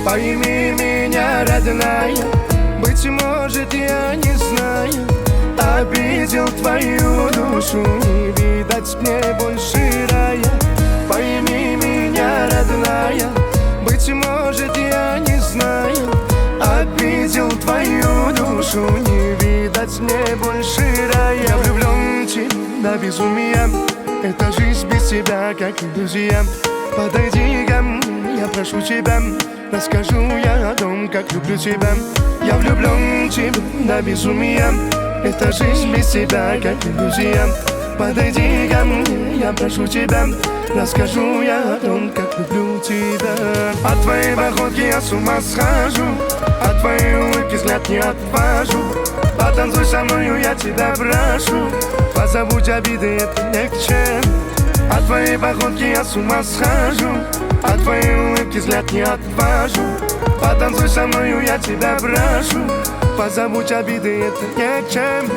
Пойми меня, родная, быть может, я не знаю, обидел твою душу, не видать мне больше рая. Пойми меня, родная, быть может, я не знаю, обидел твою душу, не видать мне больше рая. Я влюблен в тебя до безумия, эта жизнь без тебя, как иллюзия. Подойди ко мне, я прошу тебя, расскажу я о том, как люблю тебя. Я влюблен в тебя до безумия, эта жизнь без тебя, как иллюзия. Подойди ко мне, я прошу тебя, расскажу я о том, как люблю тебя. От твоей походки я с ума схожу, от твоей улыбки взгляд не отвожу. Потанцуй со мною, я тебя прошу, позабудь обиды, это не к чему. От твоей походки я с ума схожу, от твоей улыбки взгляд не отвожу. Потанцуй со мною, я тебя прошу, позабудь обиды, это не к чему.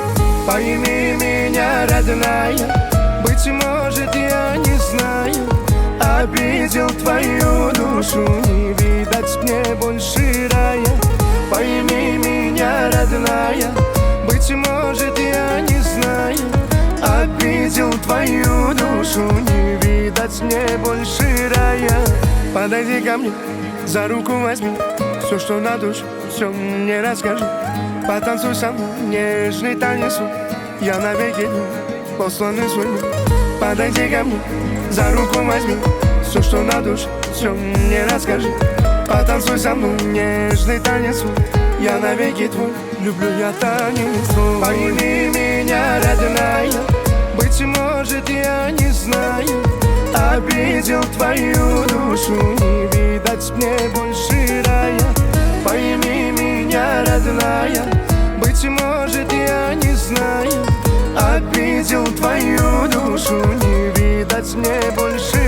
Пойми меня, родная, быть может, я не знаю, обидел твою душу, не видать мне больше рая. Пойми меня, родная, быть может, я не знаю, обидел твою душу, не видать мне больше рая. Подойди ко мне, за руку возьми, все, что на душе, все мне расскажи. Потанцуй со мной, нежный танец, я навеки посланный судьбой. Подойди ко мне, за руку возьми, все, что на душе, все мне расскажи. Потанцуй со мной, нежный танец, я навеки твой, люблю я танец твой. Пойми меня, родная, быть может, я не знаю, обидел твою душу, не видать мне больше рая. Пойми меня, родная, быть может, я не знаю, обидел твою душу, не видать мне больше